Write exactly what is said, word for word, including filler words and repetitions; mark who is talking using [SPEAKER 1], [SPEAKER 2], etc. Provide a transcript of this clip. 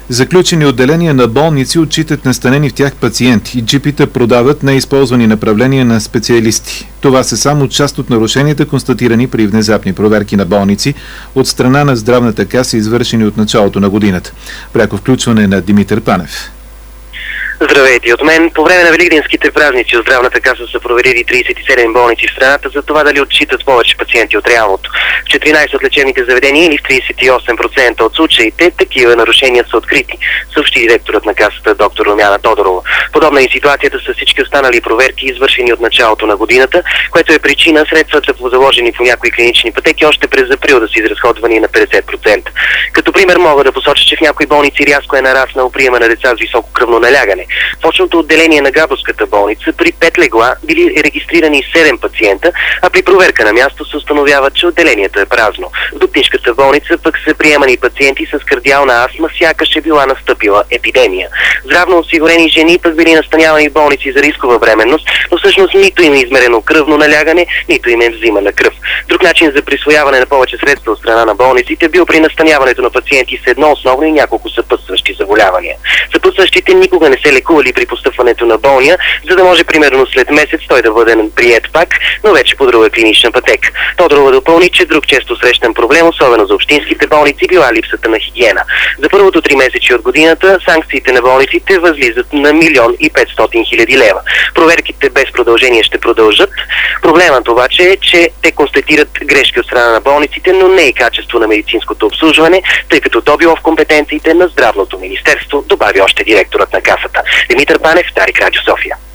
[SPEAKER 1] Заключени отделения на болници отчитат настанени в тях пациенти и джипита продават неизползвани направления на специалисти. Това са само част от нарушенията, констатирани при внезапни проверки на болници от страна на Здравната каса, извършени от началото на годината. Пряко включване на Димитър Панев.
[SPEAKER 2] Здравейте от мен. По време на великденските празници от Здравната каса са проверили тридесет и седем болници в страната за това дали отчитат повече пациенти от реалното. В четиринадесет от лечебните заведения или в тридесет и осем процента от случаите такива нарушения са открити, съобщи директорът на касата доктор Румяна Тодорова. Подобна е ситуацията с всички останали проверки, извършени от началото на годината, което е причина средствата, заложени по някои клинични пътеки, още през април да са изразходвани на петдесет процента. Като пример мога да посоча, че в някои болници рязко е нараснал приема на деца с високо кръвно налягане. В очното отделение на Габровската болница при пет легла били регистрирани седем пациента, а при проверка на място се установява, че отделението е празно. В Дупнишката болница пък са приемани пациенти с кардиална астма, сякаш е била настъпила епидемия. Здравно осигурени жени пък били настанявани в болници за рискова бременност, но всъщност нито им е измерено кръвно налягане, нито им е взимана кръв. Друг начин за присвояване на повече средства от страна на болниците бил при настаняването на пациенти с едно основно и няколко съпътстващи заболявания. Съпътстващите никога не се лекували при постъпването на болния, за да може примерно след месец той да бъде приет пак, но вече по друга клинична пътека. Тодорова допълни, че друг често срещан проблем, особено за общинските болници, била липсата на хигиена. За първото три месечи от годината санкциите на болниците възлизат на милион и петстотин хиляди лева. Проверките без продължение ще продължат. Проблемът обаче е, че те констатират грешки от страна на болниците, но не и качество на медицинското обслужване, тъй като то било в компетенциите на Здравното министерство, добави още директорът на касата. Димитър Панев, Дарик Радио София.